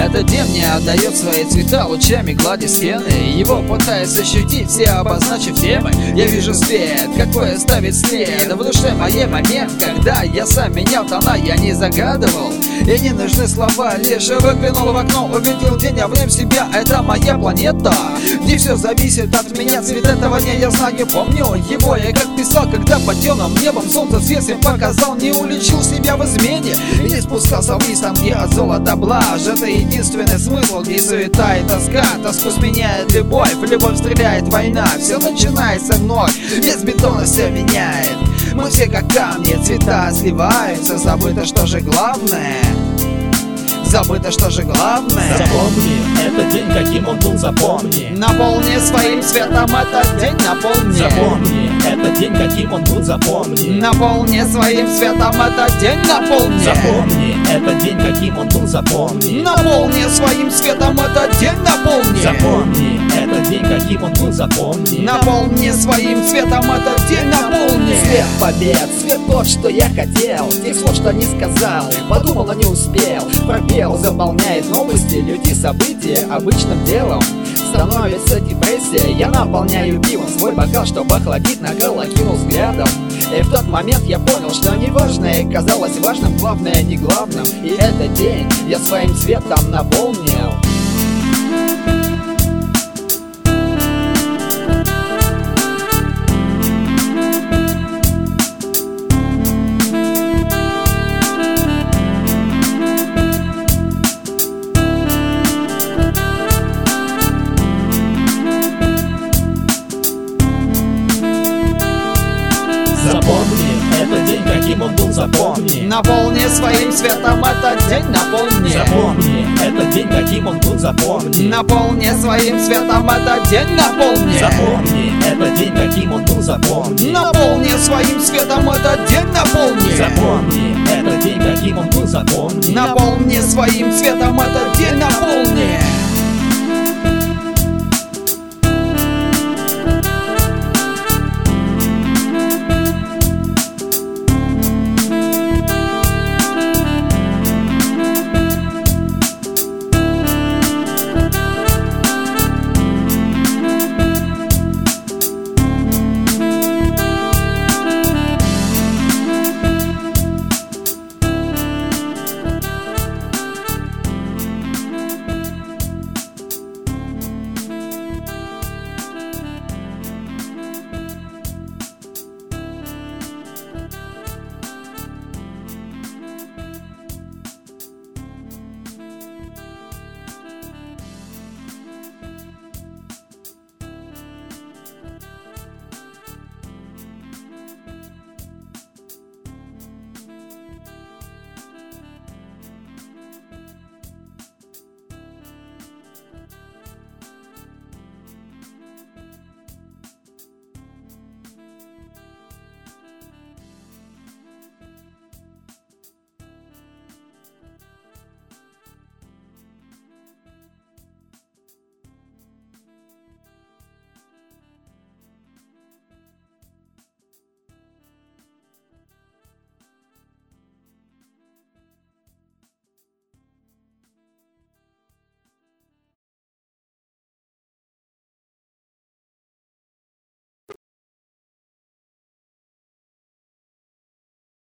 Этот день мне отдает свои цвета, лучами глади стены. Его пытаясь ощутить, все обозначив темы. Я вижу свет, какой оставит след в душе моей момент, когда я сам менял тона, я не загадывал. И не нужны слова, лишь выглянул в окно, увидел день, я в нем себя, это моя планета, где все зависит от меня. Цвет этого дня я знаю, помню его, я как писал, когда под темным небом солнце свет всем показал. Не уличил себя в измене и не спускался вниз там, где от золота блажь. Это единственный смысл, где суета и тоска. Тоску сменяет любовь, в любовь стреляет война. Все начинается вновь, без бетона все меняет. Мы все как камни, цвета сливаются. Забыто, что же главное. Забыто, что же главное. Запомни этот день, каким он был, запомни. Наполни своим светом этот день, наполни. Запомни этот день, каким он был, запомни. Наполни своим светом этот день, наполни. Запомни этот день, каким он был, запомни. Наполни своим светом этот день, наполни. Запомни этот день, каким он был, запомни. Наполни своим светом этот день, наполни. Свет побед, свет тот, что я хотел. Тех слов, что не сказал, подумал, но не успел. Пробел заполняет новости, люди, события обычным делом. Становится депрессия, я наполняю пивом свой бокал, чтобы охладить накал, окинул взглядом. И в тот момент я понял, что неважное казалось важным, главное не главным. И этот день я своим светом наполнил. Запомни этот день, каким он был, запомни. Наполни своим светом этот день, наполни. Запомни этот день, каким он был, запомни. Наполни своим светом этот день, наполни. Запомни этот день, каким он был, запомни. Наполни своим светом этот день, наполни. Запомни этот день, каким он был, запомни. Наполни своим светом этот день,